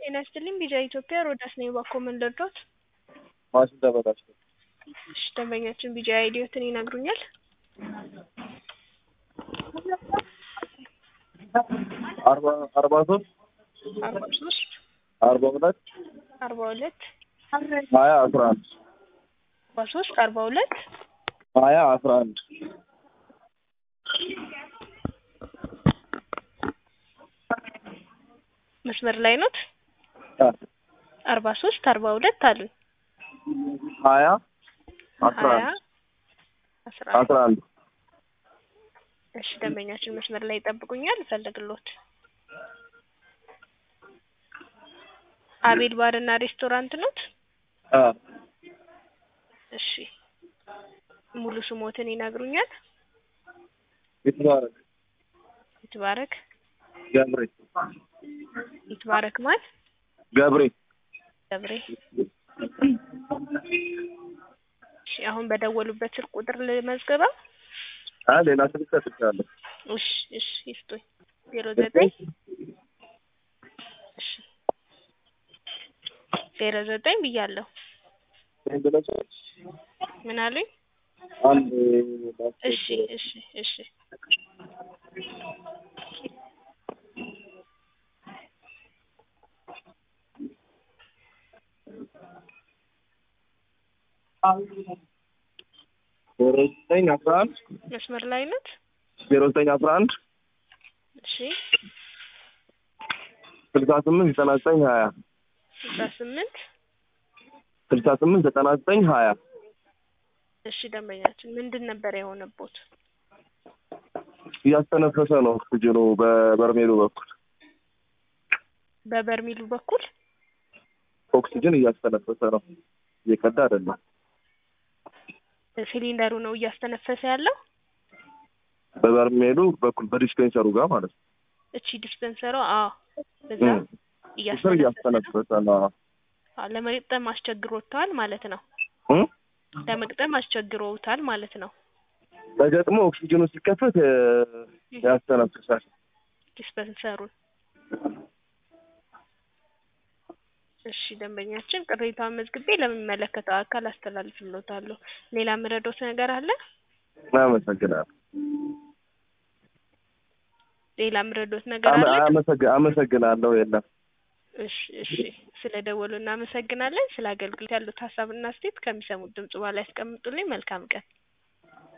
ጤና ይስጥልኝ ቢጃ ኢትዮጵያ ሮዳስ ነኝ ባኮመንደርዶት ማሽን ተበላሽቶ እሺ ደንበኛችን ቢጃ አይዲዮትን ይነግሩኛል 43 42 42 20 11 43 42 20 11 መስመር ላይ ነው 43 42 አሉ 20 11 11 እሺ ደንበኛችን መስመር ላይ ይጠብቁኛል ፈልግሎት አቤል ባርና ሬስቶራንት ነው እሺ ሙሉ ስሞትን ይነግሩኛል ይትባረክ ገብሬ ይትባረክ ማን ገብሬ እሺ አሁን በደወሉበት ስልክ ቁጥር ለመዝገባ ሌላ ስልክ ተሰጥቷል እሺ ይስጡኝ 09 እሺ 09 ብያለሁ ምን አሉኝ እሺ መስመር ላይ ነው 0911 እሺ 68 99 20 68 99 20 እሺ ደንበኛችን ምንድን ነበር የሆነበት ያስተነፈሰ ነው ኦክሲጅኑ በበርሜሉ በኩል ኦክሲጅን እያስተነፈሰ ነው እየቀዳ አይደለም ሲሊንደሩ ነው እያስተነፈሰ ያለው በበርሜሉ በኩል በዲስፔንሰሩ ጋር ማለት ነው እቺ ዲስፔንሰሩ በዛ እያስተነፈሰ ነው ለመግጠም አስቸግሮታል ማለት ነው ለመግጠም አስቸግሮታል ማለት ነው በገጥሞ ኦክሲጅኑ ሲከፈት ያስተነፍሳል ዲስፔንሰሩን እሺ ደንበኛችን ቅሬታውን መዝግቤ ለሚመለከተው አካል አስተላልፍልዎታለሁ ሌላ ምረዶት ነገር አለ አመሰግናለሁ ሌላ ምረዶት ነገር አለ አመሰግናለሁ የለም እሺ ስለደወሉ እናመሰግናለን ስለ አገልግሎት ያሉት ሐሳብና አስተያየት ከሚሰሙት ድምጽ በኋላ ያስቀምጡልኝ መልካም ቀን